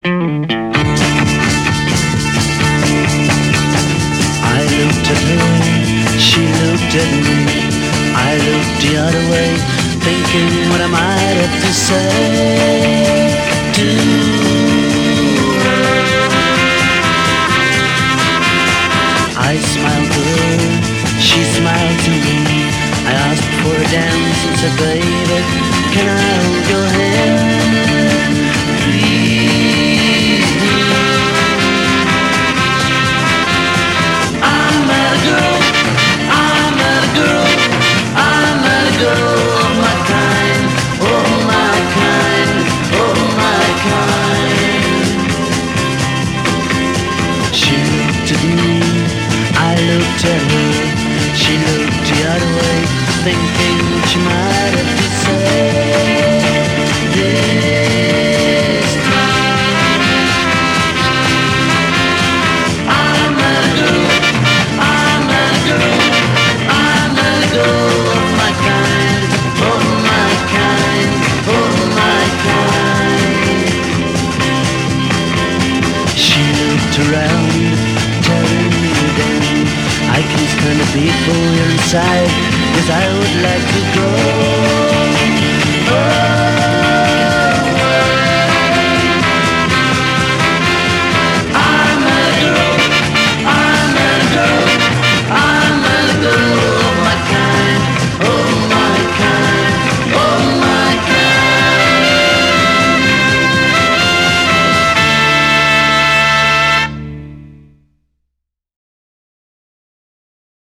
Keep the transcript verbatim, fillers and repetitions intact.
I looked at her, she looked at me. I looked the other way, thinking what I might have to say to her. I smiled to her, she smiled to me. I asked for a dance and said, baby, can I hold your hand? Please do. I met a girl, I met a girl, I met a girl of my kind, oh my kind, oh my kind. She looked at me, I looked at her. She looked the other way, thinking she might have to say this time. I met a girl, I met a girl, I met a girl of my kind, of my kind, of my kind. She looked around, telling me then I can stand the people inside, 'cause I would like to go.